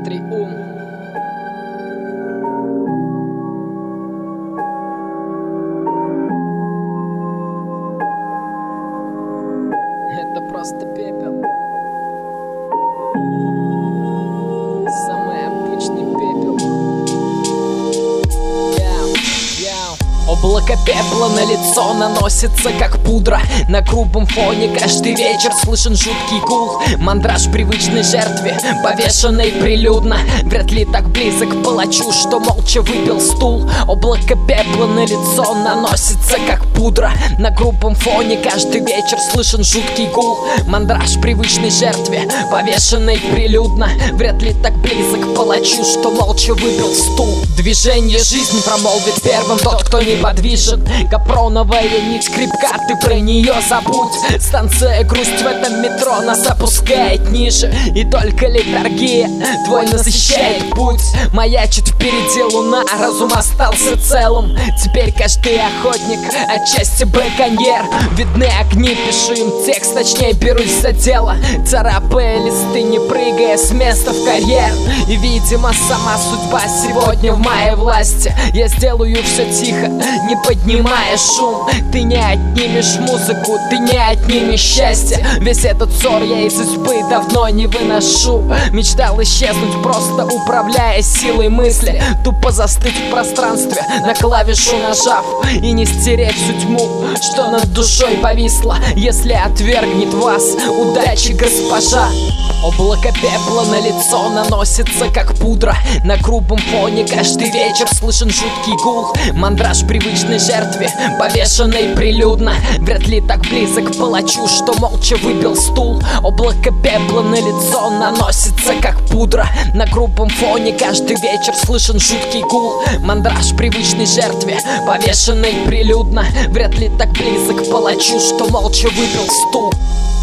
Дмитрий Ум. Это просто пепел. Самый обычный пепел. Облако пепла на лицо наносится как пудра. На грубом фоне каждый вечер слышен жуткий гул. Мандраж привычной жертве, повешенной прилюдно. Вряд ли так близок к палачу, что молча выпил стул. Облако пепла на лицо наносится как пудра. На грубом фоне каждый вечер слышен жуткий гул. Мандраж привычной жертве, повешенной прилюдно. Вряд ли так близок к палачу, что молча выпил стул. Движение жизни промолвит первым тот, кто не подвижен. Капроновая нить скрипка, ты про нее забудь. Станция грусть в этом метро нас опускает ниже. И только литургия твой насыщает путь. Маячит впереди луна, разум остался целым. Теперь каждый охотник, отчасти браконьер. Видны огни, пишу им текст, точнее берусь за дело. Царапая листы, не прыгая с места в карьер. И видимо сама судьба сегодня в моей власти. Я сделаю все тихо, не поднимая шум. Ты не отнимешь музыку, ты не отнимешь счастье. Весь этот ссор я из избы давно не выношу. Мечтал исчезнуть, просто управляя силой мысли. Тупо застыть в пространстве, на клавишу нажав. И не стереть всю тьму, что над душой повисла. Если отвергнет вас удачи, госпожа. Облако пепла на лицо наносится как пудра. На грубом фоне каждый вечер слышен жуткий гул. Мандраж привычной жертве, повешенной прилюдно. Вряд ли так близок к палачу, что молча выпил стул. Облако пепла на лицо наносится как пудра. На грубом фоне каждый вечер слышен жуткий гул. Мандраж привычной жертве, повешенной прилюдно. Вряд ли так близок к палачу, что молча выпил стул.